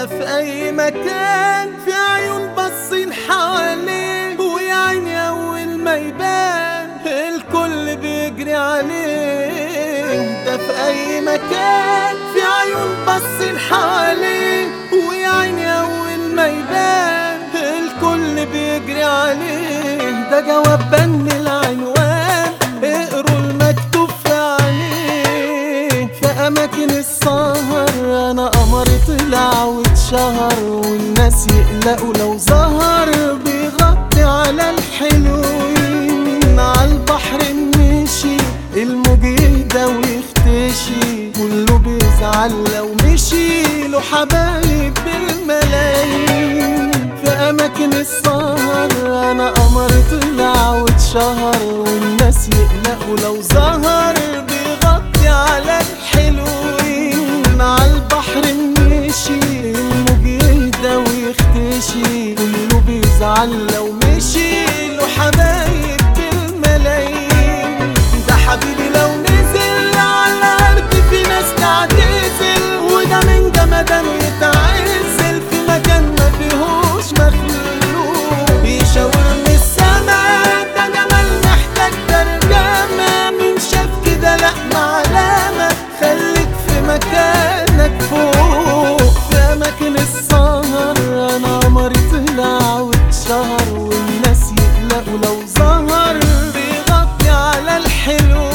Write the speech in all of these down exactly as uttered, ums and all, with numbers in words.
ده في اي مكان في عيون باصين حواليه، ويا عيني اول ما يبان الكل بيجري عليه. ده في اي مكان في عيون باصين حواليه، ويا عيني اول ما يبان الكل بيجري عليه. ده جواب بن العنوان، اقروا المكتوب في عليه. في اماكن السهر انا قمر طلع واتشهر، والناس يقلقوا لو ظهر بيغطي على الحلوين. عالبحر مشي الموج يهدى ويختشي، كله بيزعل لو مشي له حبايب بالملايين. في اماكن السهر انا قمر طلع واتشهر، والناس يقلقوا لو ظهر بيغطي على الحلوين. عالبحر مشي الموج يهدى ويختشي، كله بيزعل لو مشي له حبايب بالملايين. ده حبيبي لو نزل على الارض في ناس تعتزل، وده من جمدانه يتعزل في مكان ما فيهوش مخلوق. بيشاور من السما ده جمال محتاج ترجمة، مين شاف كده لأ معلمة، خليك في مكانك فوق. في أماكن السهر أنا قمر طلع واتشهر، والناس يقلقوا لو ظهر بيغطي على الحلوين.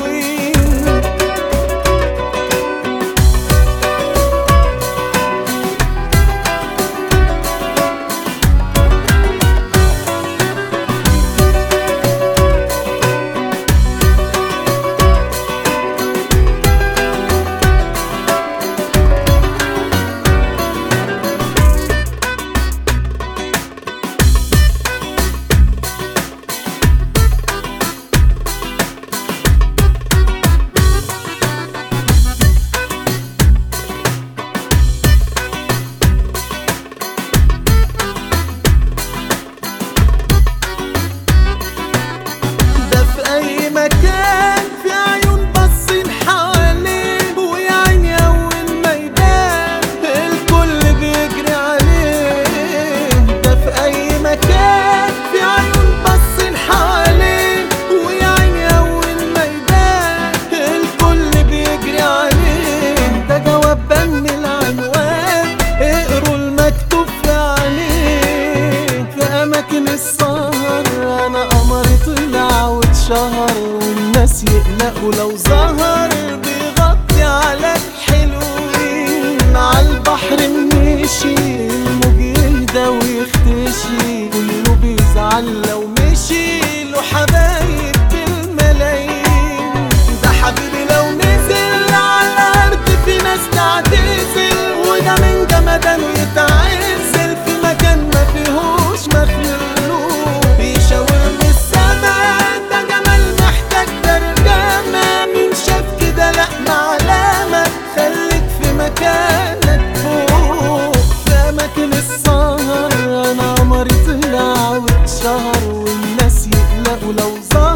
مكان في عيون باصين حواليه، ويا عيني اول ما يبان الكل بيجري عليه. ده في اي مكان في عيون باصين حواليه، ويا عيني اول ما يبان الكل بيجري عليه. ده جواب بن العنوان، اقروا المكتوب في عليه. في اماكن السهر انا قمر طلع واتشهر، والناس يقلقوا لو ظهر بيغطي على الحلوين. عالبحر مشي الموج يهدى ويختشي، كله بيزعل لو مشي له حبايب بالملايين. ده حبيبي لو نزل على الارض في ناس تعتزل، وده من جمدانه يتعزل في مكان ما فيهوش مخلوق. بيشاور من السما ده جمال محتاج ترجمة، مين شاف كده لأ معلمة، خليك في مكانك فوق. في أماكن السهر أنا قمر طلع واتشهر، والناس يقلقوا لو ظهر